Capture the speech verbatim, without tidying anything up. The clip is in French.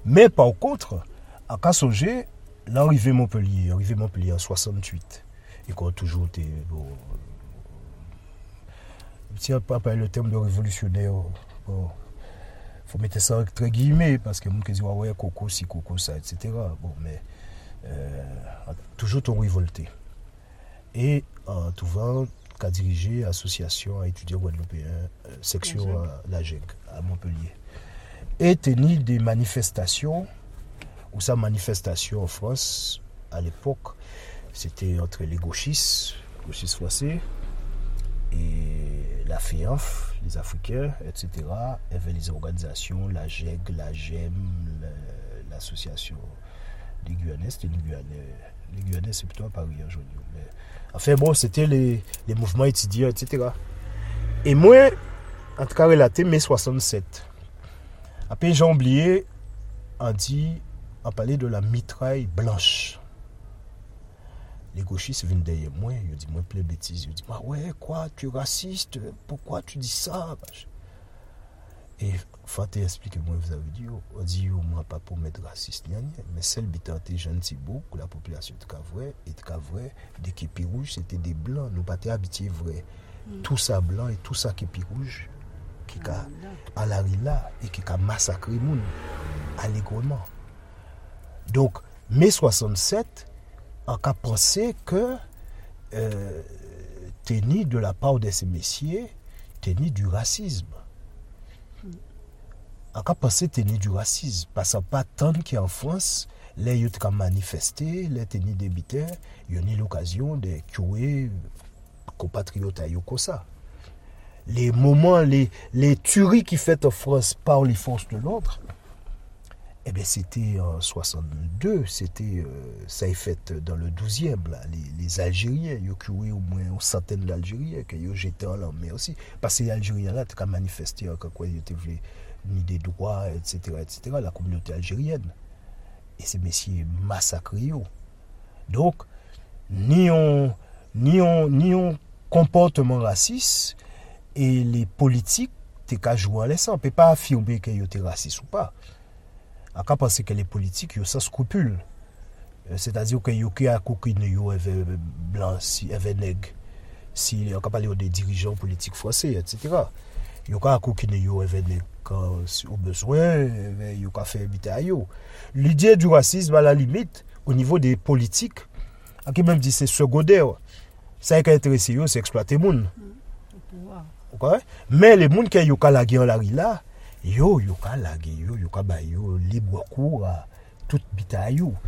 Mais par contre, à Kassongé, l'arrivée Montpellier, arrivé Montpellier en soixante-huit, et qu'on a toujours été. Bon, si on pas le terme de révolutionnaire, bon, faut mettre ça entre guillemets, parce que les gens disent ouais, coco, si coco, ça, et cetera. Bon, mais euh, toujours ton révolté. Et en tout cas, qu'a dirigé l'association étudiants guadeloupéens, euh, section à la G E C, à Montpellier. Et tenu des manifestations, ou sa manifestation en France, à l'époque, c'était entre les gauchistes, gauchistes français, et la F I A F, les Africains, et cetera. Il y avait les organisations, la G E C, la G E M, l'association des Guyanais, c'était les Guyanais. Les Guyanais, c'est plutôt à Paris aujourd'hui. Mais... Enfin bon, c'était les, les mouvements étudiants, et cetera. Et moi, en tout cas, relaté mai soixante-sept. Après, j'ai oublié, on dit, on parlait de la mitraille blanche. Les gauchistes viennent derrière moi, ils disent, moi, plein de bêtises. Ils disent, ah ouais, quoi, tu es raciste, pourquoi tu dis ça? Et Faté explique, moi, vous avez dit, on dit, moi, pas pour mettre raciste, mais celle qui était jeune, c'est beau, que la population était vraie, et était vraie, des képis rouges, c'était des blancs, nous pas habitués vrai. Mm. Tout ça blanc et tout ça képi rouge, qui a à la rila et qui a massacré les gens allègrement. Donc, mai soixante-sept, on a pensé que euh, tenir de la part de ces messieurs, tenir du racisme. On a pensé tenir du racisme, parce que pas tant qu'en France, les gens ont manifesté, les tenir des bitères, ils ont eu l'occasion de tuer compatriotes comme ça. Les moments, les, les tueries qui fait en France par les forces de l'ordre, eh bien, c'était en soixante-deux, c'était, euh, ça a été fait dans le douzième, là, les, les Algériens, ils ont tué au moins une centaine d'Algériens, qui ont jeté en mer aussi. Parce que les Algériens, là, ils ont manifesté, quoi, ils ont mis des droits, et cetera, et cetera, la communauté algérienne. Et ces messieurs massacrés. Donc, ni un, ni un, ni un comportement raciste, et les politiques, t'es qu'à jouer en laissant. On ne peut pas affirmer qu'ils étaient racistes ou pas. On peut penser que les politiques, ils ont sans scrupule. C'est-à-dire qu'ils ont un coquine, ils ont blanc, ils ont nègre. Si on peut parler des dirigeants politiques français, et cetera. Ils ont un coquine, ils ont nègre. Quand au besoin, ils ont fait habiter à eux. L'idée du racisme, à la limite, au niveau des politiques, on peut même dire c'est secondaire. Ça qui est intéressé, c'est exploiter les gens. Okay? Mais les gens qui ont la guerre en là, yo yo ka lage yo yo ka ba yo libre cours à toute bitaille.